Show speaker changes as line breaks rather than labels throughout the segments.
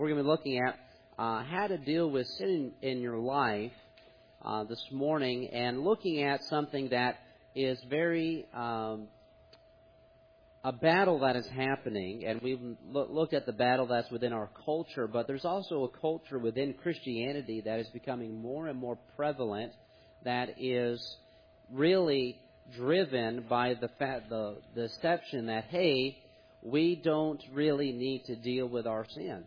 We're going to be looking at how to deal with sin in your life this morning, and looking at something that is very a battle that is happening. And we've looked at the battle that's within our culture, but there's also a culture within Christianity that is becoming more and more prevalent, that is really driven by the deception that, hey, we don't really need to deal with our sin.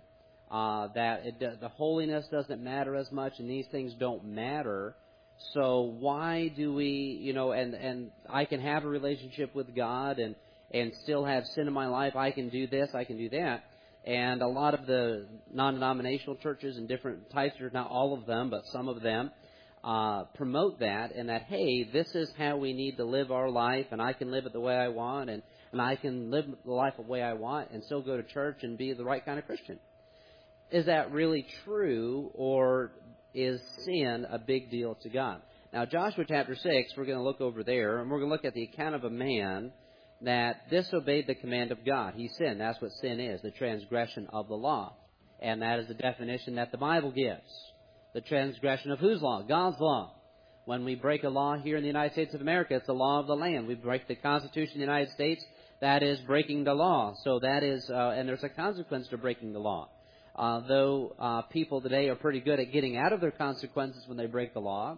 The holiness doesn't matter as much, and these things don't matter. So why do we, and I can have a relationship with God and still have sin in my life. I can do this, I can do that. And a lot of the non-denominational churches and different types, not all of them, but some of them, promote that, and that, hey, this is how we need to live our life, and I can live it the way I want, and I can live the life the way I want and still go to church and be the right kind of Christian. Is that really true, or is sin a big deal to God? Now, Joshua chapter 6, we're going to look over there, and we're going to look at the account of a man that disobeyed the command of God. He sinned. That's what sin is, the transgression of the law. And that is the definition that the Bible gives. The transgression of whose law? God's law. When we break a law here in the United States of America, it's the law of the land. We break the Constitution of the United States, that is breaking the law. So that is, and there's a consequence to breaking the law. Though people today are pretty good at getting out of their consequences when they break the law,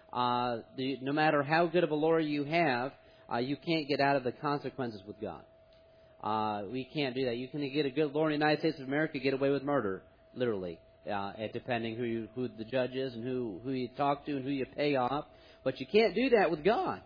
no matter how good of a lawyer you have, you can't get out of the consequences with God. We can't do that. You can get a good lawyer in the United States of America, get away with murder, literally, depending who the judge is and who you talk to and who you pay off. But you can't do that with God.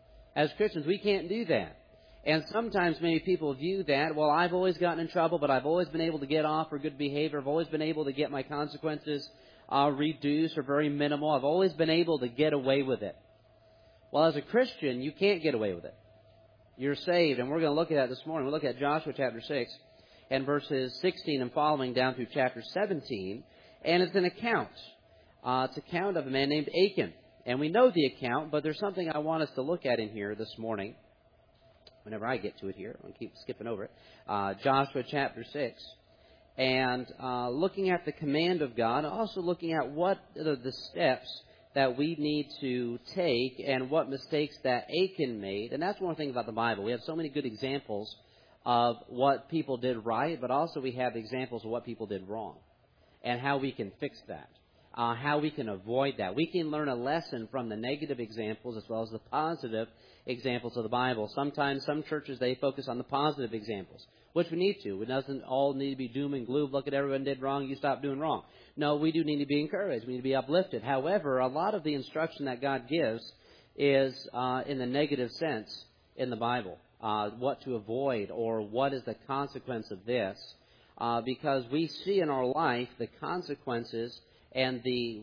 As Christians, we can't do that. And sometimes many people view that, well, I've always gotten in trouble, but I've always been able to get off for good behavior. I've always been able to get my consequences reduced or very minimal. I've always been able to get away with it. Well, as a Christian, you can't get away with it. You're saved, and we're going to look at that this morning. We'll look at Joshua chapter 6 and verses 16 and following down through chapter 17. And it's an account. It's an account of a man named Achan. And we know the account, but there's something I want us to look at in here this morning. Whenever I get to it here, I'll keep skipping over it. Joshua chapter 6. And looking at the command of God, also looking at what are the steps that we need to take and what mistakes that Achan made. And that's one thing about the Bible. We have so many good examples of what people did right, but also we have examples of what people did wrong and how we can fix that, how we can avoid that. We can learn a lesson from the negative examples as well as the positive examples of the Bible. Sometimes some churches, they focus on the positive examples, which we need to. It doesn't all need to be doom and gloom. Look at everyone did wrong, you stop doing wrong. No, we do need to be encouraged. We need to be uplifted. However, a lot of the instruction that God gives is in the negative sense in the Bible. What to avoid, or what is the consequence of this. Because we see in our life the consequences and the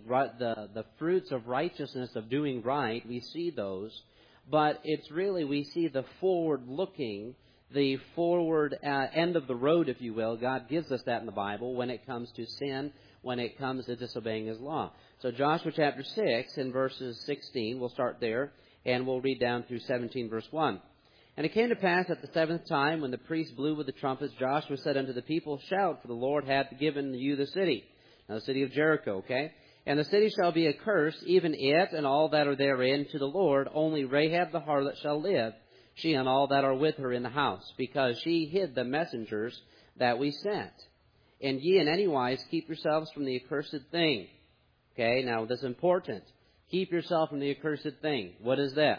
fruits of righteousness of doing right. We see those. But it's really, we see the forward-looking, the forward end of the road, if you will. God gives us that in the Bible when it comes to sin, when it comes to disobeying His law. So Joshua chapter 6 and verses 16, we'll start there, and we'll read down through 17, verse 1. And it came to pass at the seventh time, when the priest blew with the trumpets, Joshua said unto the people, Shout, for the Lord hath given you the city. Now the city of Jericho, okay? And the city shall be accursed, even it and all that are therein, to the Lord. Only Rahab the harlot shall live, she and all that are with her in the house, because she hid the messengers that we sent. And ye in any wise keep yourselves from the accursed thing. Okay, now this is important. Keep yourself from the accursed thing. What is that?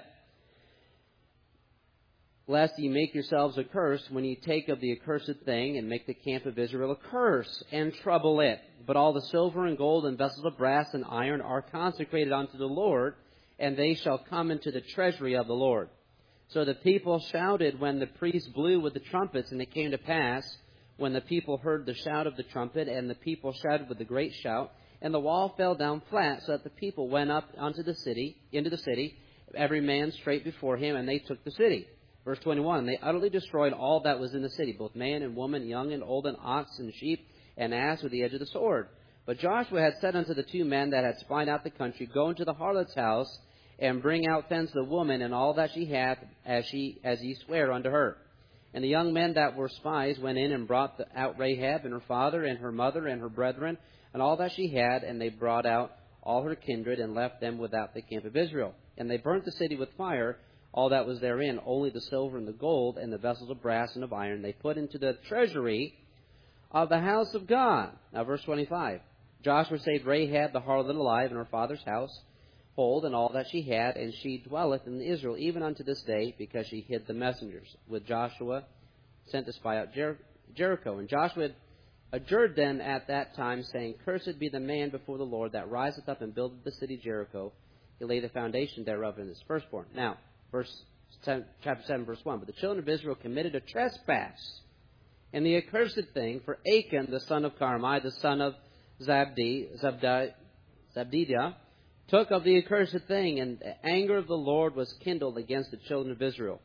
Lest ye make yourselves accursed when ye take of the accursed thing, and make the camp of Israel a curse, and trouble it. But all the silver and gold and vessels of brass and iron are consecrated unto the Lord, and they shall come into the treasury of the Lord. So the people shouted when the priest blew with the trumpets, and it came to pass, when the people heard the shout of the trumpet, and the people shouted with a great shout, and the wall fell down flat, so that the people went up into the city, every man straight before him, and they took the city. Verse 21, they utterly destroyed all that was in the city, both man and woman, young and old, and ox and sheep, and ass with the edge of the sword. But Joshua had said unto the two men that had spied out the country, Go into the harlot's house, and bring out thence the woman and all that she hath, as ye swear unto her. And the young men that were spies went in and brought out Rahab and her father and her mother and her brethren and all that she had, and they brought out all her kindred and left them without the camp of Israel. And they burnt the city with fire, all that was therein, only the silver and the gold and the vessels of brass and of iron they put into the treasury of the house of God. Now verse 25. Joshua saved Rahab the harlot alive in her father's house, hold and all that she had, and she dwelleth in Israel even unto this day, because she hid the messengers. With Joshua sent to spy out Jericho. And Joshua had adjured them at that time, saying, Cursed be the man before the Lord that riseth up and buildeth the city Jericho. He laid the foundation thereof in his firstborn. Now, chapter 7, verse 1. But the children of Israel committed a trespass in the accursed thing, for Achan, the son of Carmi, the son of Zabdidah, took of the accursed thing, and the anger of the Lord was kindled against the children of Israel.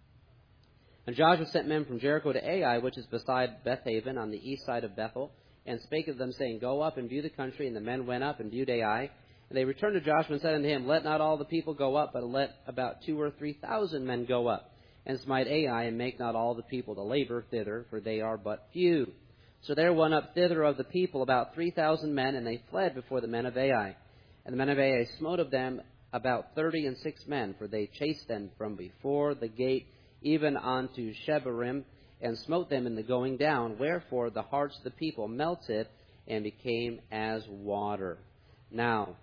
And Joshua sent men from Jericho to Ai, which is beside Bethaven, on the east side of Bethel, and spake of them, saying, Go up and view the country. And the men went up and viewed Ai. And they returned to Joshua and said unto him, Let not all the people go up, but let about 2,000 or 3,000 men go up, and smite Ai, and make not all the people to labor thither, for they are but few. So there went up thither of the people about 3,000 men, and they fled before the men of Ai. And the men of Ai smote of them about 36 men, for they chased them from before the gate even unto Shebarim, and smote them in the going down. Wherefore the hearts of the people melted and became as water. Now,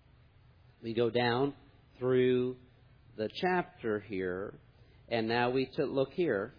we go down through the chapter here, and now we look here.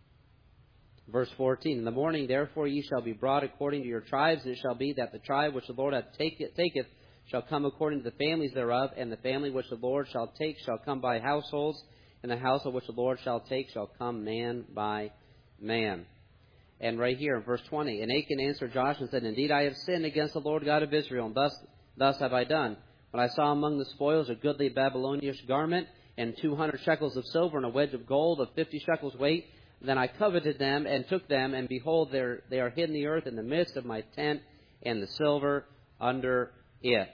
Verse 14, In the morning, therefore, ye shall be brought according to your tribes, and it shall be that the tribe which the Lord taketh shall come according to the families thereof, and the family which the Lord shall take shall come by households, and the household which the Lord shall take shall come man by man. And right here in verse 20, And Achan answered Joshua and said, Indeed, I have sinned against the Lord God of Israel, and thus have I done. When I saw among the spoils a goodly Babylonian garment, and 200 shekels of silver, and a wedge of gold of 50 shekels weight, then I coveted them, and took them, and behold, they are hid in the earth in the midst of my tent, and the silver under it.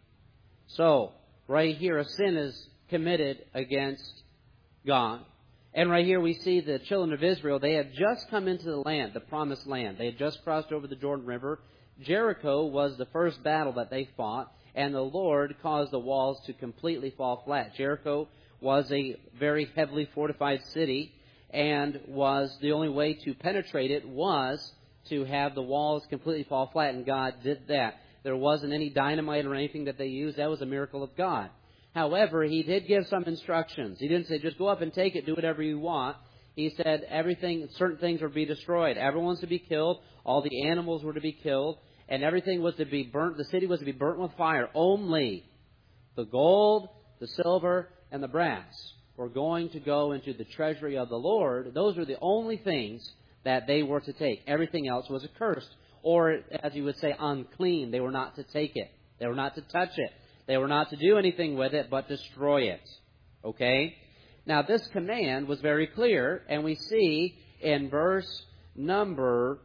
So, right here, a sin is committed against God. And right here we see the children of Israel, they had just come into the land, the promised land. They had just crossed over the Jordan River. Jericho was the first battle that they fought, and the Lord caused the walls to completely fall flat. Jericho was a very heavily fortified city, and was the only way to penetrate it was to have the walls completely fall flat, and God did that. There wasn't any dynamite or anything that they used. That was a miracle of God. However, He did give some instructions. He didn't say, just go up and take it, do whatever you want. He said certain things were to be destroyed. Everyone's to be killed. All the animals were to be killed. And everything was to be burnt. The city was to be burnt with fire. Only the gold, the silver, and the brass were going to go into the treasury of the Lord. Those were the only things that they were to take. Everything else was accursed. Or, as you would say, unclean. They were not to take it. They were not to touch it. They were not to do anything with it, but destroy it. Okay? Now, this command was very clear, and we see in verse number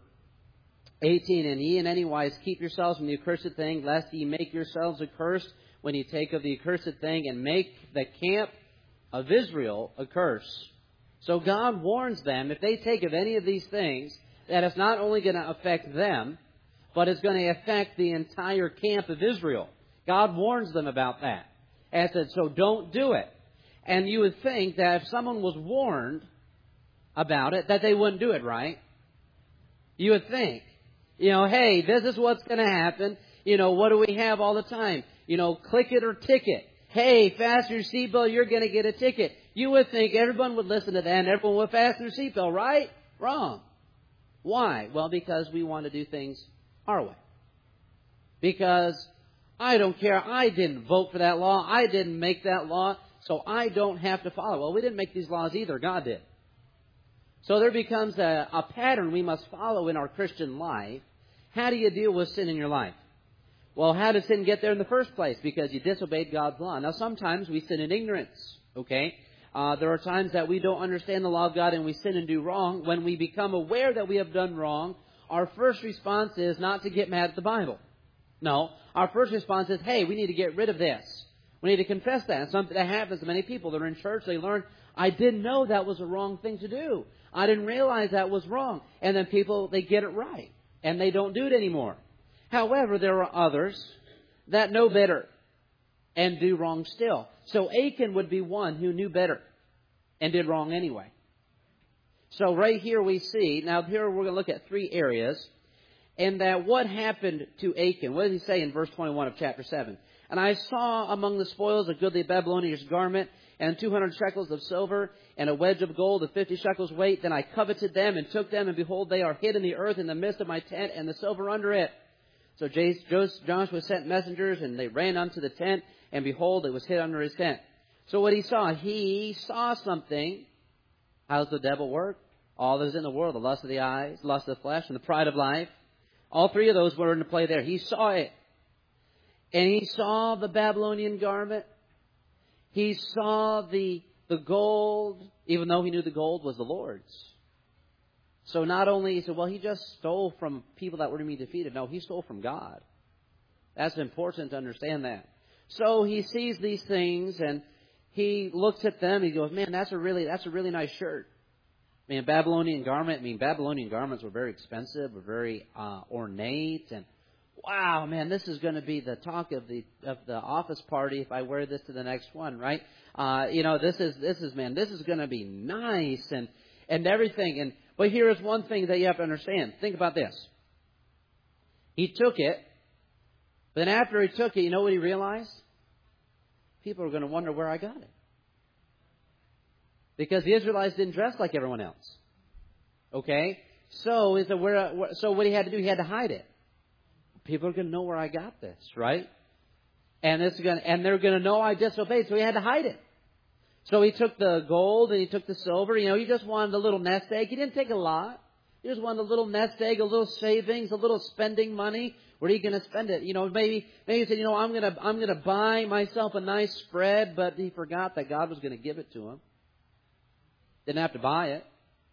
18, And ye in any wise keep yourselves from the accursed thing, lest ye make yourselves accursed when ye take of the accursed thing, and make the camp of Israel a curse. So God warns them, if they take of any of these things, that it's not only going to affect them, but it's going to affect the entire camp of Israel. God warns them about that. And said, so don't do it. And you would think that if someone was warned about it, that they wouldn't do it, right? You would think, hey, this is what's going to happen. What do we have all the time? Click it or ticket. Hey, fasten your seatbelt, you're going to get a ticket. You would think everyone would listen to that and everyone would fasten their seatbelt, right? Wrong. Why? Well, because we want to do things our way. Because I don't care. I didn't vote for that law. I didn't make that law, so I don't have to follow. Well, we didn't make these laws either. God did. So there becomes a pattern we must follow in our Christian life. How do you deal with sin in your life? Well, how did sin get there in the first place? Because you disobeyed God's law. Now, sometimes we sin in ignorance, okay? There are times that we don't understand the law of God and we sin and do wrong. When we become aware that we have done wrong, our first response is not to get mad at the Bible. No, our first response is, hey, we need to get rid of this. We need to confess that. And something that happens to many people. They're in church, they learn I didn't know that was a wrong thing to do. I didn't realize that was wrong. And then people, they get it right. And they don't do it anymore. However, there are others that know better and do wrong still. So Achan would be one who knew better and did wrong anyway. So right here we see, now here we're going to look at three areas. And that what happened to Achan? What does he say in verse 21 of chapter 7? And I saw among the spoils a goodly Babylonian garment, and 200 shekels of silver, and a wedge of gold of 50 shekels weight. Then I coveted them and took them, and behold, they are hid in the earth in the midst of my tent, and the silver under it. So Joshua sent messengers, and they ran unto the tent, and behold, it was hid under his tent. So what he saw something. How does the devil work? All that is in the world, the lust of the eyes, lust of the flesh, and the pride of life. All three of those were into play there. He saw it. And he saw the Babylonian garment. He saw the gold, even though he knew the gold was the Lord's. So not only, he said, well, he just stole from people that were to be defeated. No, he stole from God. That's important to understand that. So he sees these things and he looks at them. He goes, man, that's a really nice shirt. I mean, Babylonian garments were very expensive, were very ornate, and wow, man, this is going to be the talk of the office party if I wear this to the next one, right? This is going to be nice and everything. But here is one thing that you have to understand. Think about this. He took it, but then after he took it, you know what he realized? People are going to wonder where I got it. Because the Israelites didn't dress like everyone else. Okay? So what he had to do, he had to hide it. People are going to know where I got this, right? And they're going to know I disobeyed, so he had to hide it. So he took the gold and he took the silver. He just wanted a little nest egg. He didn't take a lot. He just wanted a little nest egg, a little savings, a little spending money. Where are you going to spend it? Maybe he said, I'm going to buy myself a nice spread, but he forgot that God was going to give it to him. Didn't have to buy it.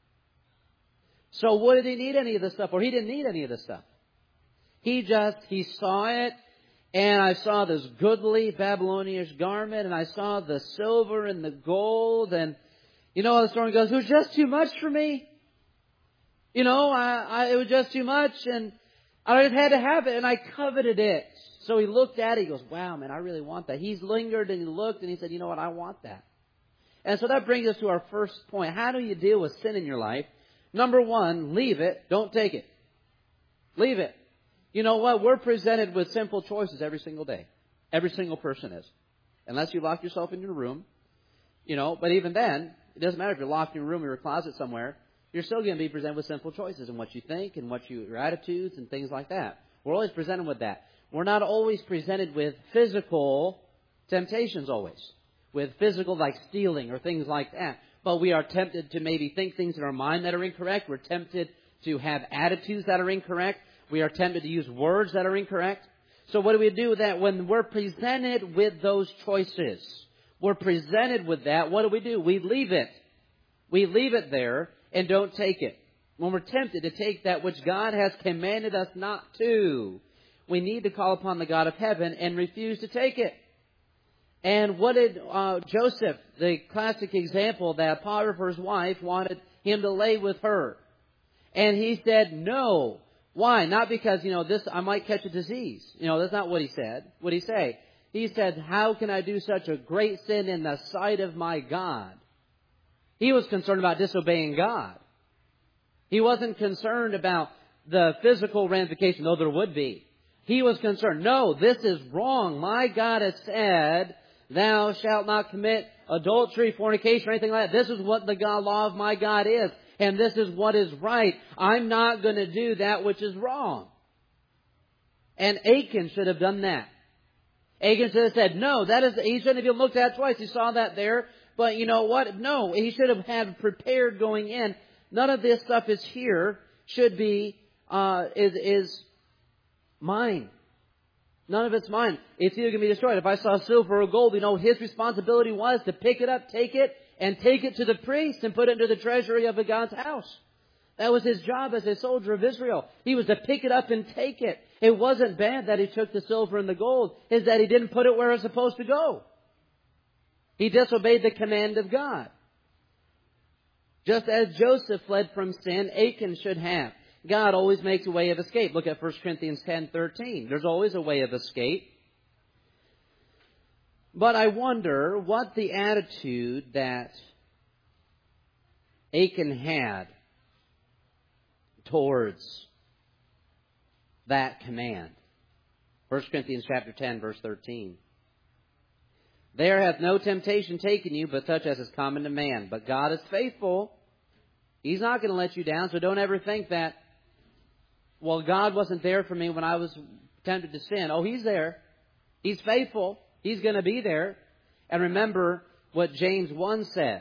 So what did he need any of this stuff for? He didn't need any of this stuff. He saw it, and I saw this goodly Babylonian garment, and I saw the silver and the gold, and the story goes, it was just too much for me. It was just too much, and I just had to have it, and I coveted it. So he looked at it, he goes, wow, man, I really want that. He's lingered, and he looked, and he said, you know what, I want that. And so that brings us to our first point. How do you deal with sin in your life? Number one, leave it. Don't take it. Leave it. You know what? We're presented with simple choices every single day. Every single person is. Unless you lock yourself in your room. But even then, it doesn't matter if you're locked in your room or your closet somewhere. You're still going to be presented with simple choices in what you think and your attitudes and things like that. We're always presented with that. We're not always presented with physical temptations always. With physical, like stealing or things like that. But we are tempted to maybe think things in our mind that are incorrect. We're tempted to have attitudes that are incorrect. We are tempted to use words that are incorrect. So what do we do with that? When we're presented with those choices, we're presented with that, what do? We leave it. We leave it there and don't take it. When we're tempted to take that which God has commanded us not to, we need to call upon the God of heaven and refuse to take it. And what did Joseph, the classic example that Potiphar's wife wanted him to lay with her? And he said no. Why? Not because, I might catch a disease. That's not what he said. What did he say? He said, how can I do such a great sin in the sight of my God? He was concerned about disobeying God. He wasn't concerned about the physical ramification, though there would be. He was concerned, no, this is wrong. My God has said, thou shalt not commit adultery, fornication, or anything like that. This is what the law of my God is. And this is what is right. I'm not going to do that which is wrong. And Achan should have done that. Achan should have said, no, he shouldn't have even looked at it twice. He saw that there. But you know what? No, he should have had prepared going in. None of this stuff is here. Should be, is mine. None of it's mine. It's either going to be destroyed. If I saw silver or gold, his responsibility was to pick it up, take it, and take it to the priest and put it into the treasury of the God's house. That was his job as a soldier of Israel. He was to pick it up and take it. It wasn't bad that he took the silver and the gold. It's that he didn't put it where it was supposed to go. He disobeyed the command of God. Just as Joseph fled from sin, Achan should have. God always makes a way of escape. Look at 1 Corinthians 10:13. There's always a way of escape. But I wonder what the attitude that Achan had towards that command. 1 Corinthians chapter 10, verse 13. There hath no temptation taken you, but such as is common to man. But God is faithful. He's not going to let you down, so don't ever think that, well, God wasn't there for me when I was tempted to sin. Oh, He's there. He's faithful. He's going to be there. And remember what James 1 says.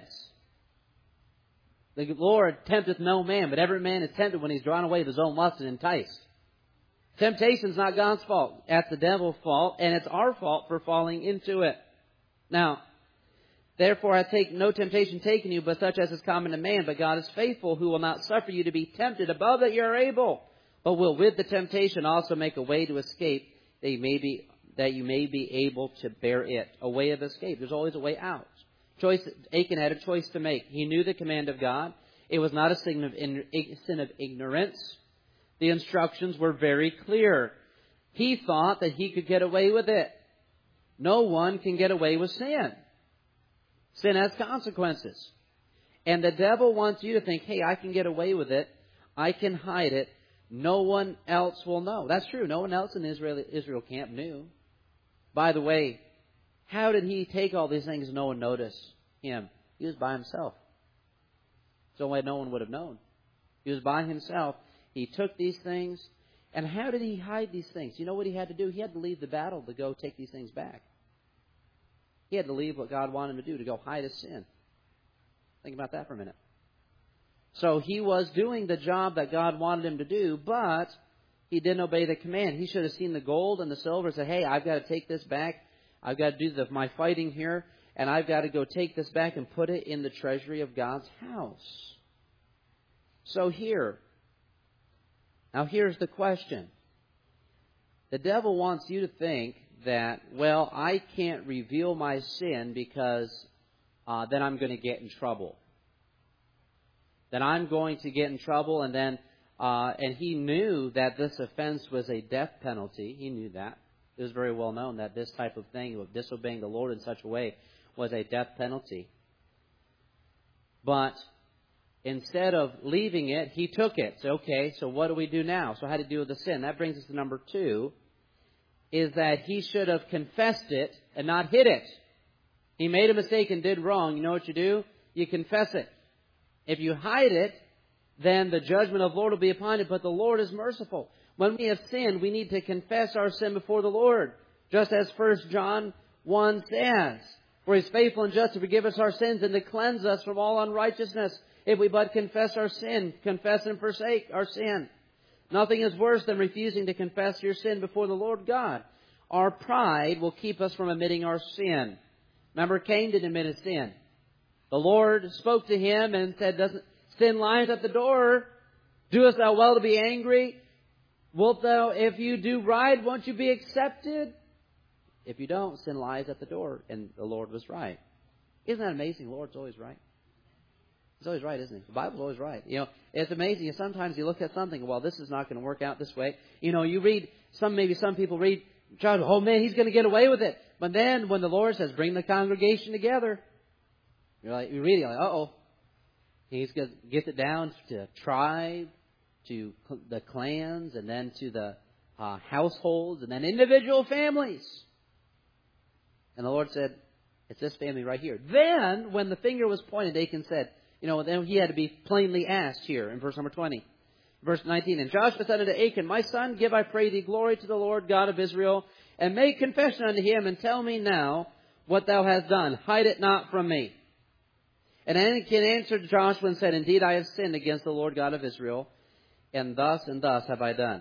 The Lord tempteth no man, but every man is tempted when he's drawn away of his own lust and enticed. Temptation's not God's fault. That's the devil's fault, and it's our fault for falling into it. Now, therefore hath no temptation taken you, but such as is common to man. But God is faithful, who will not suffer you to be tempted above that you are able, but will with the temptation also make a way to escape, that you may be able to bear it. A way of escape. There's always a way out. Achan had a choice to make. He knew the command of God. It was not a sin of ignorance. The instructions were very clear. He thought that he could get away with it. No one can get away with sin. Sin has consequences. And the devil wants you to think, hey, I can get away with it. I can hide it. No one else will know. That's true. No one else in Israel camp knew. By the way, how did he take all these things and no one noticed him? He was by himself. So no one would have known. He was by himself. He took these things. And how did he hide these things? You know what he had to do? He had to leave the battle to go take these things back. He had to leave what God wanted him to do, to go hide his sin. Think about that for a minute. So he was doing the job that God wanted him to do, but he didn't obey the command. He should have seen the gold and the silver and said, hey, I've got to take this back. I've got to do my fighting here, and I've got to go take this back and put it in the treasury of God's house. So now here's the question. The devil wants you to think that, well, I can't reveal my sin because then I'm going to get in trouble. Then I'm going to get in trouble, and then and he knew that this offense was a death penalty. He knew that. It was very well known that this type of thing, of disobeying the Lord in such a way, was a death penalty. But instead of leaving it, he took it. So, okay, so what do we do now? So how to deal with the sin? That brings us to number 2, is that he should have confessed it and not hid it. He made a mistake and did wrong. You know what you do? You confess it. If you hide it, then the judgment of the Lord will be upon it, but the Lord is merciful. When we have sinned, we need to confess our sin before the Lord. Just as 1 John 1 says, for He is faithful and just to forgive us our sins and to cleanse us from all unrighteousness, if we but confess our sin, confess and forsake our sin. Nothing is worse than refusing to confess your sin before the Lord God. Our pride will keep us from admitting our sin. Remember, Cain didn't admit his sin. The Lord spoke to him and said, sin lies at the door. Doest thou well to be angry? Wilt thou, if you do right, won't you be accepted? If you don't, sin lies at the door. And the Lord was right. Isn't that amazing? The Lord's always right. He's always right, isn't He? The Bible's always right. You know, it's amazing. Sometimes you look at something, well, this is not going to work out this way. You know, you read, maybe some people read, oh man, he's going to get away with it. But then when the Lord says, bring the congregation together, you're reading, uh-oh. He's going to get it down to tribe, to the clans, and then to the households, and then individual families. And the Lord said, it's this family right here. Then, when the finger was pointed, Achan said, then he had to be plainly asked here in verse number 20. Verse 19, and Joshua said unto Achan, my son, give, I pray thee, glory to the Lord God of Israel, and make confession unto him, and tell me now what thou hast done. Hide it not from me. And Achan answered Joshua and said, indeed, I have sinned against the Lord God of Israel, and thus have I done.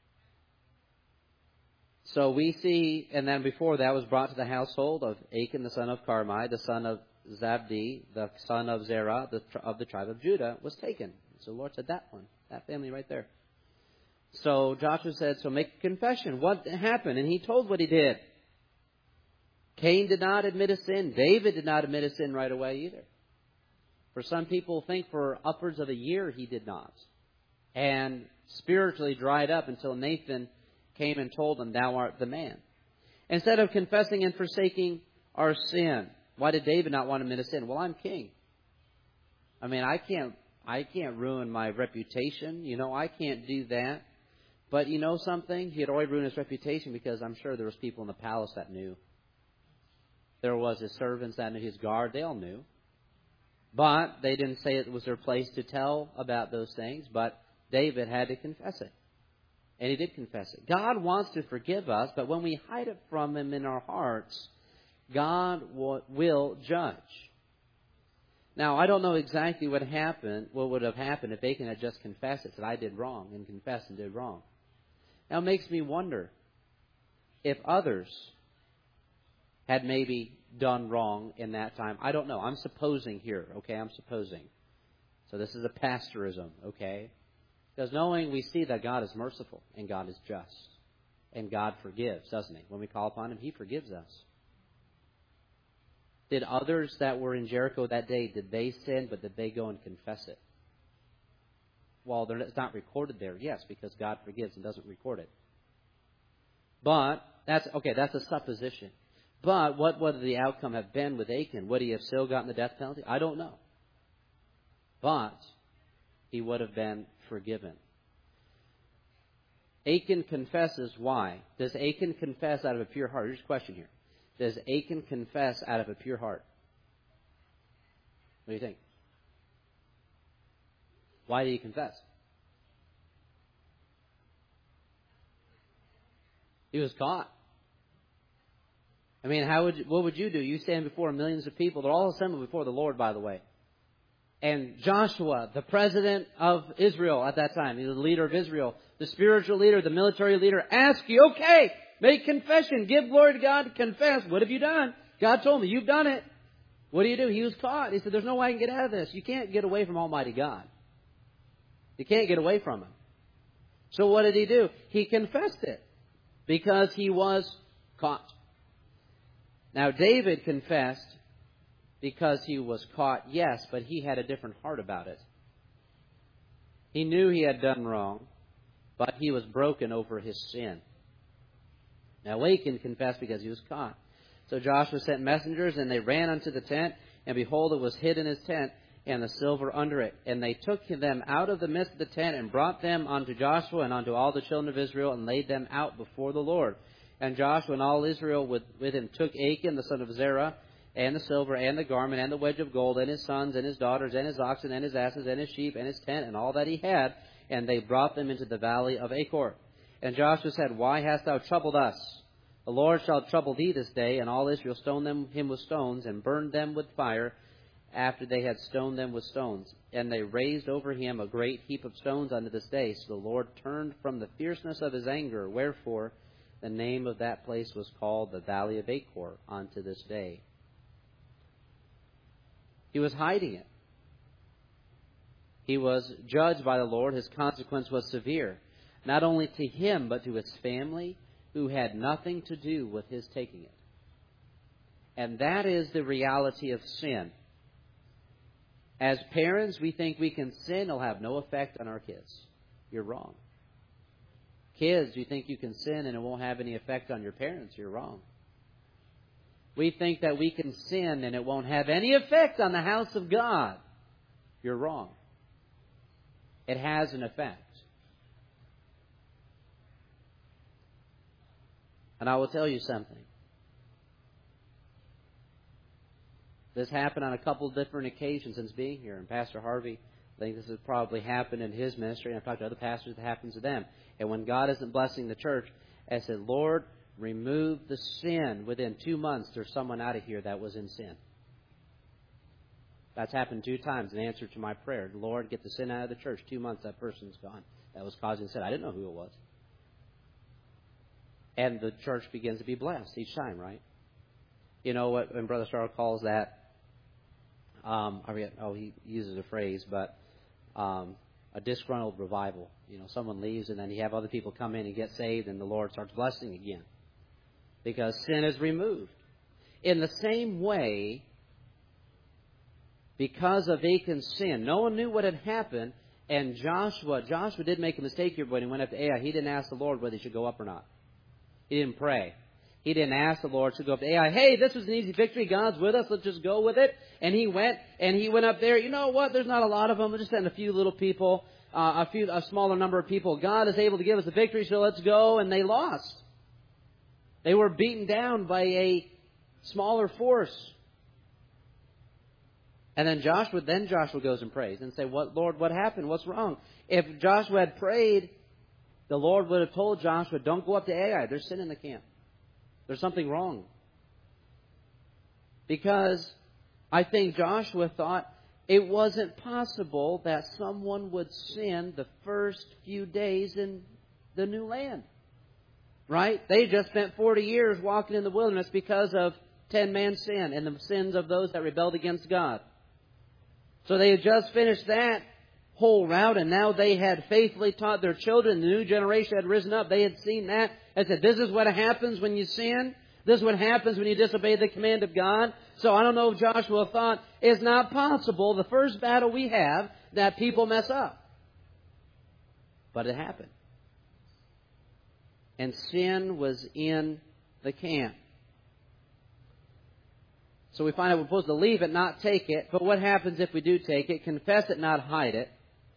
So we see, and then before that was brought to the household of Achan, the son of Carmi, the son of Zabdi, the son of Zerah, of the tribe of Judah, was taken. So the Lord said, that family right there. So Joshua said, so make a confession. What happened? And he told what he did. Cain did not admit his sin. David did not admit his sin right away either. For some people think for upwards of a year he did not. And spiritually dried up until Nathan came and told him, "Thou art the man." Instead of confessing and forsaking our sin, why did David not want him to sin? Well, I'm king. I mean, I can't ruin my reputation. I can't do that. But you know something? He had already ruined his reputation because I'm sure there was people in the palace that knew. There was his servants that knew, his guard. They all knew. But they didn't say it was their place to tell about those things. But David had to confess it. And he did confess it. God wants to forgive us, but when we hide it from Him in our hearts, God will judge. Now, I don't know exactly what would have happened if Achan had just confessed it, said, "I did wrong," and confessed and did wrong. Now, it makes me wonder if others had maybe done wrong in that time. I don't know. I'm supposing here, okay? I'm supposing. So this is a pastorism, okay? Because we see that God is merciful and God is just. And God forgives, doesn't He? When we call upon Him, He forgives us. Did others that were in Jericho that day, did they sin, but did they go and confess it? Well, it's not recorded there, yes, because God forgives and doesn't record it. But, that's a supposition. But what would the outcome have been with Achan? Would he have still gotten the death penalty? I don't know. But he would have been forgiven. Achan confesses why? Does Achan confess out of a pure heart? Here's a question here. Does Achan confess out of a pure heart? What do you think? Why did he confess? He was caught. I mean, what would you do? You stand before millions of people. They're all assembled before the Lord, by the way. And Joshua, the president of Israel at that time, he was the leader of Israel, the spiritual leader, the military leader, ask you, okay, make confession, give glory to God, confess. What have you done? God told me, you've done it. What do? He was caught. He said, there's no way I can get out of this. You can't get away from Almighty God. You can't get away from Him. So what did he do? He confessed it because he was caught. Now, David confessed because he was caught, yes, but he had a different heart about it. He knew he had done wrong, but he was broken over his sin. Now, Achan confessed because he was caught. So Joshua sent messengers, and they ran unto the tent, and behold, it was hid in his tent, and the silver under it. And they took them out of the midst of the tent, and brought them unto Joshua and unto all the children of Israel, and laid them out before the Lord. And Joshua and all Israel with him took Achan the son of Zerah, and the silver, and the garment, and the wedge of gold, and his sons, and his daughters, and his oxen, and his asses, and his sheep, and his tent, and all that he had, and they brought them into the valley of Achor. And Joshua said, Why hast thou troubled us? The Lord shall trouble thee this day. And all Israel stoned him with stones, and burned them with fire, after they had stoned them with stones. And they raised over him a great heap of stones unto this day. So the Lord turned from the fierceness of his anger, wherefore the name of that place was called the Valley of Achor unto this day. He was hiding it. He was judged by the Lord. His consequence was severe, not only to him, but to his family, who had nothing to do with his taking it. And that is the reality of sin. As parents, we think we can sin, it'll have no effect on our kids. You're wrong. Kids, you think you can sin and it won't have any effect on your parents. You're wrong. We think that we can sin and it won't have any effect on the house of God. You're wrong. It has an effect. And I will tell you something. This happened on a couple of different occasions since being here. And Pastor Harvey, I think this has probably happened in his ministry. And I've talked to other pastors, it happens to them. And when God isn't blessing the church, I said, Lord, remove the sin. Within 2 months, there's someone out of here that was in sin. That's happened 2 times in answer to my prayer. Lord, get the sin out of the church. 2 months, that person's gone. That was causing sin. I didn't know who it was. And the church begins to be blessed each time, right? You know what, when Brother Starr calls that, he uses a phrase, but a disgruntled revival. You know, someone leaves and then you have other people come in and get saved and the Lord starts blessing again. Because sin is removed. In the same way, because of Achan's sin. No one knew what had happened. And Joshua did make a mistake here when he went up to Ai. He didn't ask the Lord whether he should go up or not. He didn't pray. He didn't ask the Lord to go up to Ai. Hey, this was an easy victory. God's with us. Let's just go with it. And he went up there. You know what? There's not a lot of them. We'll just send a few little people, a smaller number of people. God is able to give us a victory, so let's go. And they lost. They were beaten down by a smaller force. And then Joshua goes and prays and say, Lord, what happened? What's wrong? If Joshua had prayed, the Lord would have told Joshua, don't go up to Ai. There's sin in the camp. There's something wrong. Because I think Joshua thought it wasn't possible that someone would sin the first few days in the new land. Right? They just spent 40 years walking in the wilderness because of 10 man's sin and the sins of those that rebelled against God. So they had just finished that whole route, and now they had faithfully taught their children. The new generation had risen up. They had seen that and said, this is what happens when you sin. This is what happens when you disobey the command of God. So I don't know if Joshua thought, it's not possible, the first battle we have, that people mess up. But it happened. And sin was in the camp. So we find out we're supposed to leave it, not take it. But what happens if we do take it? Confess it, not hide it.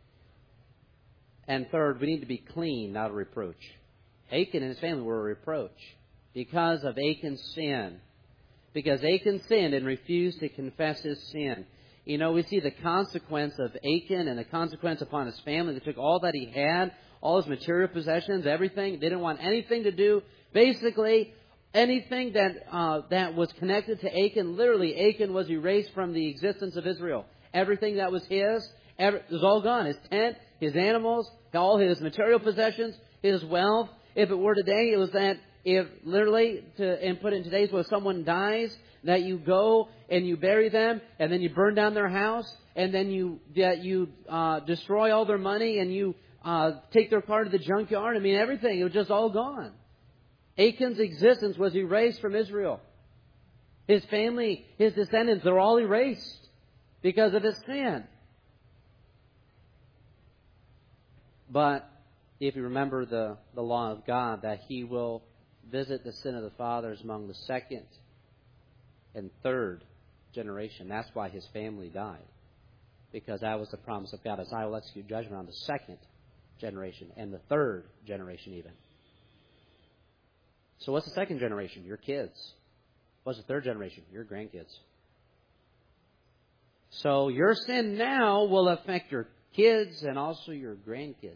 And third, we need to be clean, not a reproach. Achan and his family were a reproach because of Achan's sin. Because Achan sinned and refused to confess his sin. You know, we see the consequence of Achan and the consequence upon his family. They took all that he had, all his material possessions, everything. They didn't want anything to do. Basically, anything that was connected to Achan, literally, Achan was erased from the existence of Israel. Everything that was his, it was all gone. His tent, his animals, all his material possessions, his wealth. If it were today, it was that if literally, and put it in today's world, someone dies, that you go and you bury them, and then you burn down their house, and then you destroy all their money, and you take their car to the junkyard. I mean, everything. It was just all gone. Achan's existence was erased from Israel. His family, his descendants, they're all erased because of his sin. But if you remember the law of God, that He will visit the sin of the fathers among the second and third generation. That's why his family died. Because that was the promise of God, as I will execute judgment on the second generation and the third generation even. So what's the second generation? Your kids. What's the third generation? Your grandkids. So your sin now will affect your kids and also your grandkids.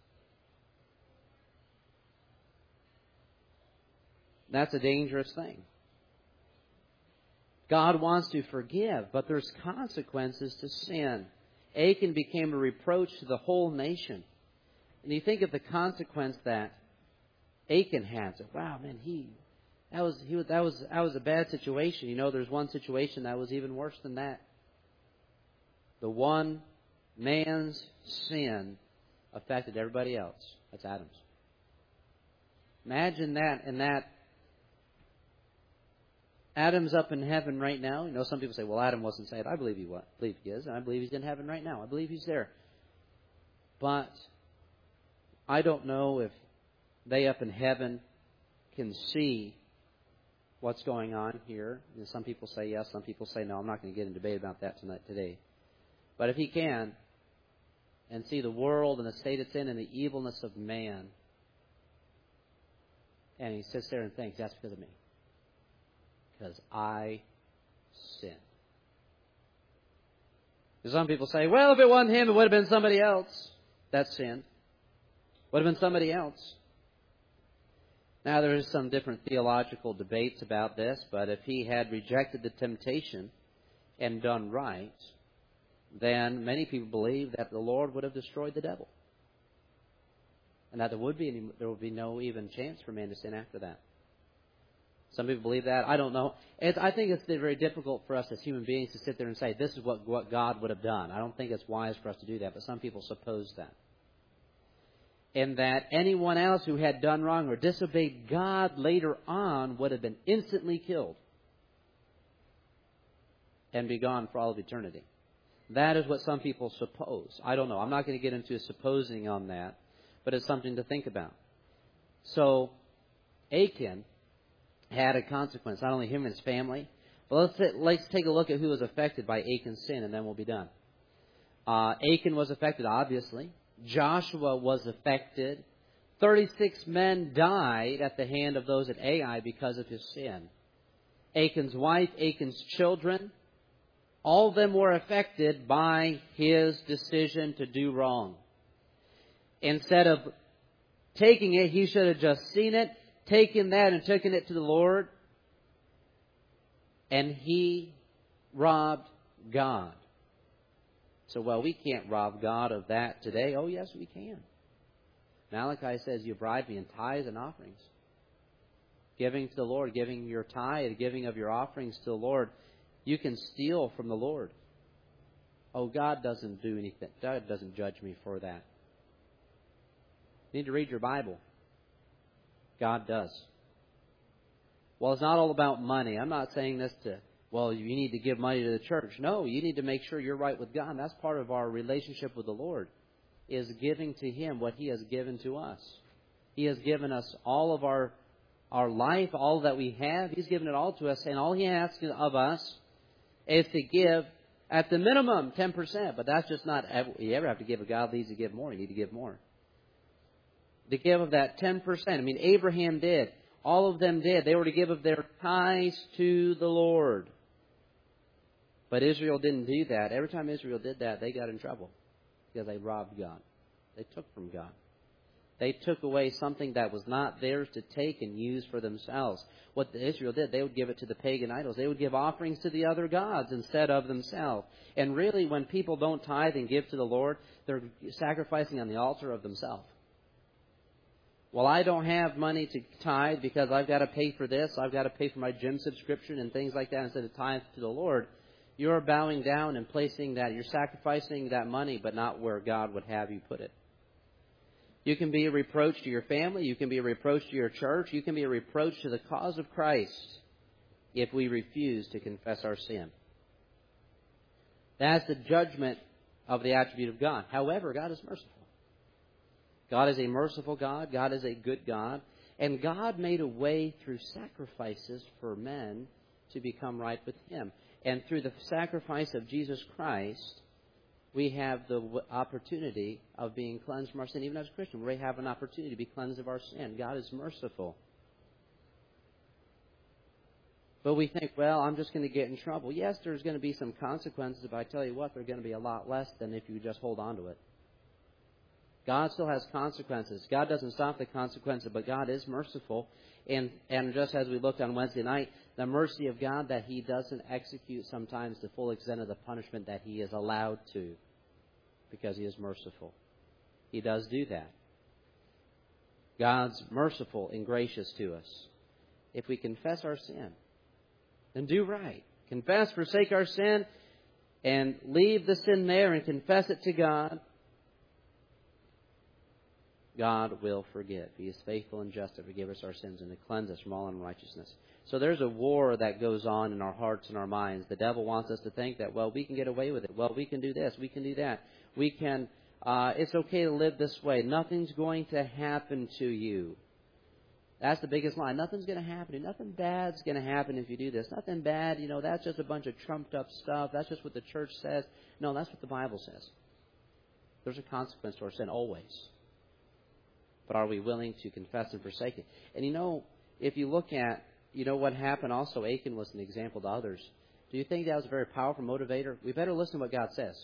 That's a dangerous thing. God wants to forgive, but there's consequences to sin. Achan became a reproach to the whole nation. And you think of the consequence that Achan had. So, wow, man, that was a bad situation. You know, there's one situation that was even worse than that. The one man's sin affected everybody else. That's Adam's. Imagine that, and that Adam's up in heaven right now. You know, some people say, well, Adam wasn't saved. I believe he is, and I believe he's in heaven right now. I believe he's there. But I don't know if they up in heaven can see what's going on here. You know, some people say yes, some people say no. I'm not going to get in debate about that today. But if he can, and see the world and the state it's in and the evilness of man, and he sits there and thinks, that's because of me. Because I sinned. Some people say, well, if it wasn't him, it would have been somebody else that sinned. Would have been somebody else. Now, there is some different theological debates about this, but if he had rejected the temptation and done right, then many people believe that the Lord would have destroyed the devil. And that there would be no even chance for man to sin after that. Some people believe that. I don't know. I think it's very difficult for us as human beings to sit there and say, this is what God would have done. I don't think it's wise for us to do that, but some people suppose that. And that anyone else who had done wrong or disobeyed God later on would have been instantly killed and be gone for all of eternity. That is what some people suppose. I don't know. I'm not going to get into supposing on that, but it's something to think about. So Achan had a consequence, not only him and his family. But let's take a look at who was affected by Achan's sin, and then we'll be done. Achan was affected, obviously. Joshua was affected. 36 men died at the hand of those at Ai because of his sin. Achan's wife, Achan's children, all of them were affected by his decision to do wrong. Instead of taking it, he should have just seen it, taken that and taken it to the Lord. And he robbed God. So, well, we can't rob God of that today. Oh, yes, we can. Malachi says, you bribed me in tithes and offerings. Giving to the Lord, giving your tithe, giving of your offerings to the Lord. You can steal from the Lord. Oh, God doesn't do anything. God doesn't judge me for that. You need to read your Bible. God does. Well, it's not all about money. I'm not saying this to, well, you need to give money to the church. No, you need to make sure you're right with God. And that's part of our relationship with the Lord, is giving to Him what He has given to us. He has given us all of our life, all that we have. He's given it all to us. And all He asks of us is to give, at the minimum, 10%. But that's just not, you ever have to give. If God leads you to give more, you need to give more. To give of that 10%. I mean, Abraham did. All of them did. They were to give of their tithes to the Lord. But Israel didn't do that. Every time Israel did that, they got in trouble because they robbed God. They took from God. They took away something that was not theirs to take and use for themselves. What Israel did, they would give it to the pagan idols. They would give offerings to the other gods instead of themselves. And really, when people don't tithe and give to the Lord, they're sacrificing on the altar of themselves. Well, I don't have money to tithe because I've got to pay for this. I've got to pay for my gym subscription and things like that instead of tithe to the Lord. You're bowing down and placing that. You're sacrificing that money, but not where God would have you put it. You can be a reproach to your family. You can be a reproach to your church. You can be a reproach to the cause of Christ if we refuse to confess our sin. That's the judgment of the attribute of God. However, God is merciful. God is a merciful God. God is a good God. And God made a way through sacrifices for men to become right with Him. And through the sacrifice of Jesus Christ, we have the opportunity of being cleansed from our sin. Even as a Christian, we have an opportunity to be cleansed of our sin. God is merciful. But we think, well, I'm just going to get in trouble. Yes, there's going to be some consequences, but I tell you what, they're going to be a lot less than if you just hold on to it. God still has consequences. God doesn't stop the consequences, but God is merciful. And just as we looked on Wednesday night, the mercy of God that He doesn't execute sometimes the full extent of the punishment that He is allowed to, because He is merciful. He does do that. God's merciful and gracious to us. If we confess our sin, then do right. Confess, forsake our sin, and leave the sin there and confess it to God. God will forgive. He is faithful and just to forgive us our sins and to cleanse us from all unrighteousness. So there's a war that goes on in our hearts and our minds. The devil wants us to think that, well, we can get away with it. Well, we can do this. We can do that. We can, it's okay to live this way. Nothing's going to happen to you. That's the biggest lie. Nothing's going to happen to you. Nothing bad's going to happen if you do this. Nothing bad, that's just a bunch of trumped up stuff. That's just what the church says. No, that's what the Bible says. There's a consequence to our sin always. But are we willing to confess and forsake it? And if you look at, what happened also, Achan was an example to others. Do you think that was a very powerful motivator? We better listen to what God says.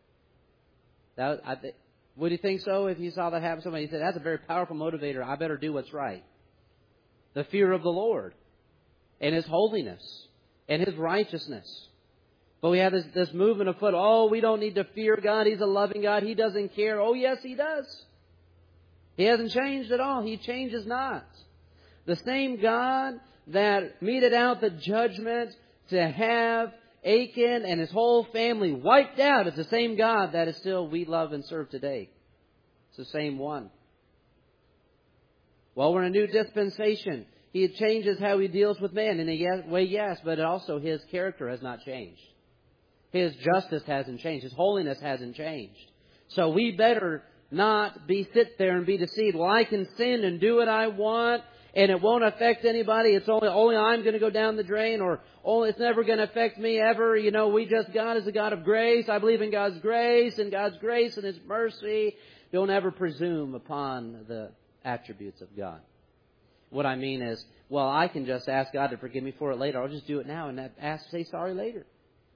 Would you think so if you saw that happen to somebody? You said, that's a very powerful motivator. I better do what's right. The fear of the Lord and His holiness and His righteousness. But we have this movement afoot. Oh, we don't need to fear God. He's a loving God. He doesn't care. Oh, yes, He does. He hasn't changed at all. He changes not. The same God that meted out the judgment to have Achan and his whole family wiped out is the same God that is still we love and serve today. It's the same one. Well, we're in a new dispensation. He changes how He deals with man in a way, yes, but also His character has not changed. His justice hasn't changed. His holiness hasn't changed. So we better not sit there and be deceived. Well, I can sin and do what I want, and it won't affect anybody. It's only I'm going to go down the drain, or it's never going to affect me ever. God is a God of grace. I believe in God's grace and His mercy. Don't ever presume upon the attributes of God. What I mean is, well, I can just ask God to forgive me for it later. I'll just do it now and say sorry later.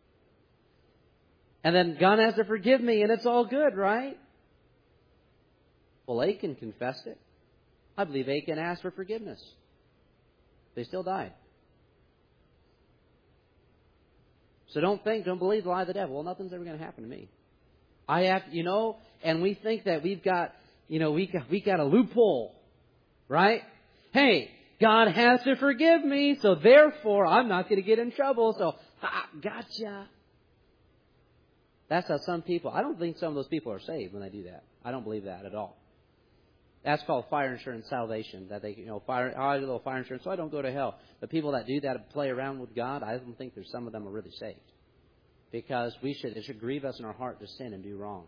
And then God has to forgive me, and it's all good, right? Well, Achan confessed it. I believe Achan asked for forgiveness. They still died. So don't believe the lie of the devil. Well, nothing's ever going to happen to me. And we think that we've got, we got a loophole, right? Hey, God has to forgive me, so therefore I'm not going to get in trouble. So, gotcha. That's how some people, I don't think some of those people are saved when they do that. I don't believe that at all. That's called fire insurance salvation. That they, I have a little fire insurance, so I don't go to hell. The people that do that and play around with God, I don't think there's some of them are really saved. Because it should grieve us in our heart to sin and do wrong.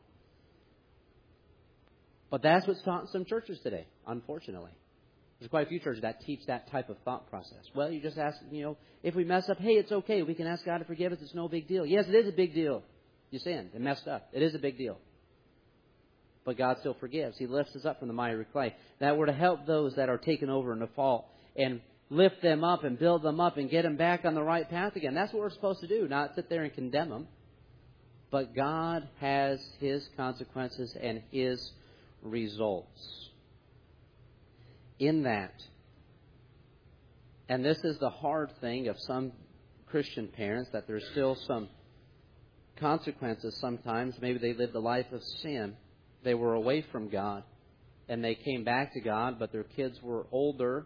But that's what's taught in some churches today, unfortunately. There's quite a few churches that teach that type of thought process. Well, you just ask, if we mess up, hey, it's okay. We can ask God to forgive us. It's no big deal. Yes, it is a big deal. You sinned and messed up. It is a big deal. But God still forgives. He lifts us up from the miry clay. That we're to help those that are taken over in the fault and lift them up and build them up and get them back on the right path again. That's what we're supposed to do, not sit there and condemn them. But God has His consequences and His results in that. And this is the hard thing of some Christian parents, that there's still some consequences sometimes. Maybe they lived a life of sin. They were away from God, and they came back to God, but their kids were older.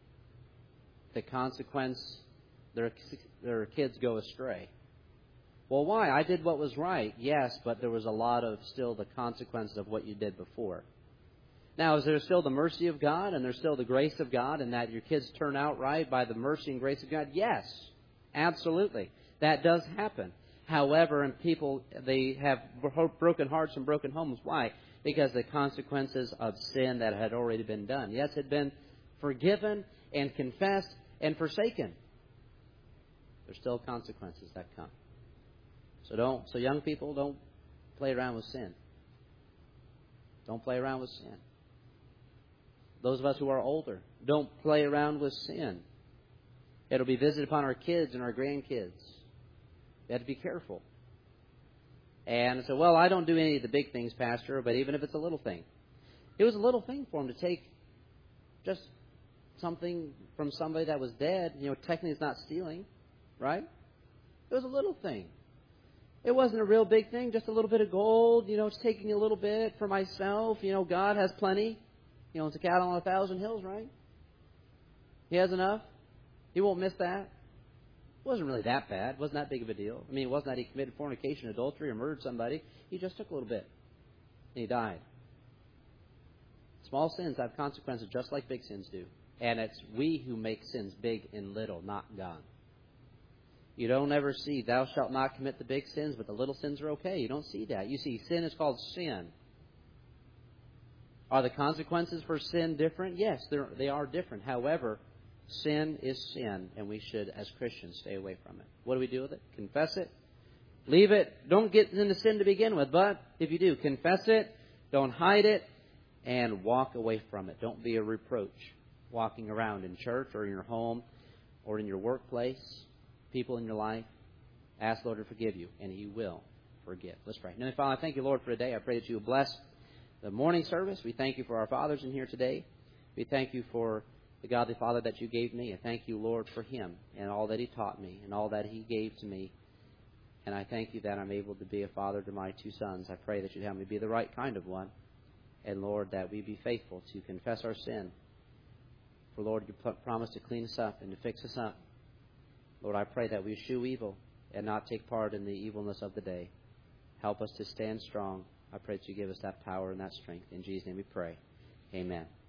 The consequence, their kids go astray. Well, why? I did what was right. Yes, but there was a lot of still the consequences of what you did before. Now, is there still the mercy of God, and there's still the grace of God, and that your kids turn out right by the mercy and grace of God? Yes, absolutely. That does happen. However, and people, they have broken hearts and broken homes. Why? Because the consequences of sin that had already been done. Yes, had been forgiven and confessed and forsaken. There's still consequences that come. So young people, don't play around with sin. Don't play around with sin. Those of us who are older, don't play around with sin. It'll be visited upon our kids and our grandkids. You have to be careful. And so, well, I don't do any of the big things, Pastor, but even if it's a little thing. It was a little thing for him to take just something from somebody that was dead. Technically it's not stealing, right? It was a little thing. It wasn't a real big thing, just a little bit of gold, it's taking a little bit for myself. God has plenty. It's a cattle on 1,000 hills, right? He has enough. He won't miss that. It wasn't really that bad. It wasn't that big of a deal. It wasn't that he committed fornication, adultery, or murdered somebody. He just took a little bit. And he died. Small sins have consequences just like big sins do. And it's we who make sins big and little, not God. You don't ever see, thou shalt not commit the big sins, but the little sins are okay. You don't see that. You see, sin is called sin. Are the consequences for sin different? Yes, they are different. However, sin is sin, and we should, as Christians, stay away from it. What do we do with it? Confess it. Leave it. Don't get into sin to begin with, but if you do, confess it. Don't hide it, and walk away from it. Don't be a reproach walking around in church or in your home or in your workplace, people in your life. Ask the Lord to forgive you, and He will forgive. Let's pray. Heavenly Father, I thank you, Lord, for today. I pray that you will bless the morning service. We thank you for our fathers in here today. We thank you for the godly father that you gave me. I thank you, Lord, for him and all that he taught me and all that he gave to me. And I thank you that I'm able to be a father to my two sons. I pray that you'd help me be the right kind of one. And, Lord, that we be faithful to confess our sin. For, Lord, you promise to clean us up and to fix us up. Lord, I pray that we eschew evil and not take part in the evilness of the day. Help us to stand strong. I pray that you give us that power and that strength. In Jesus' name we pray. Amen.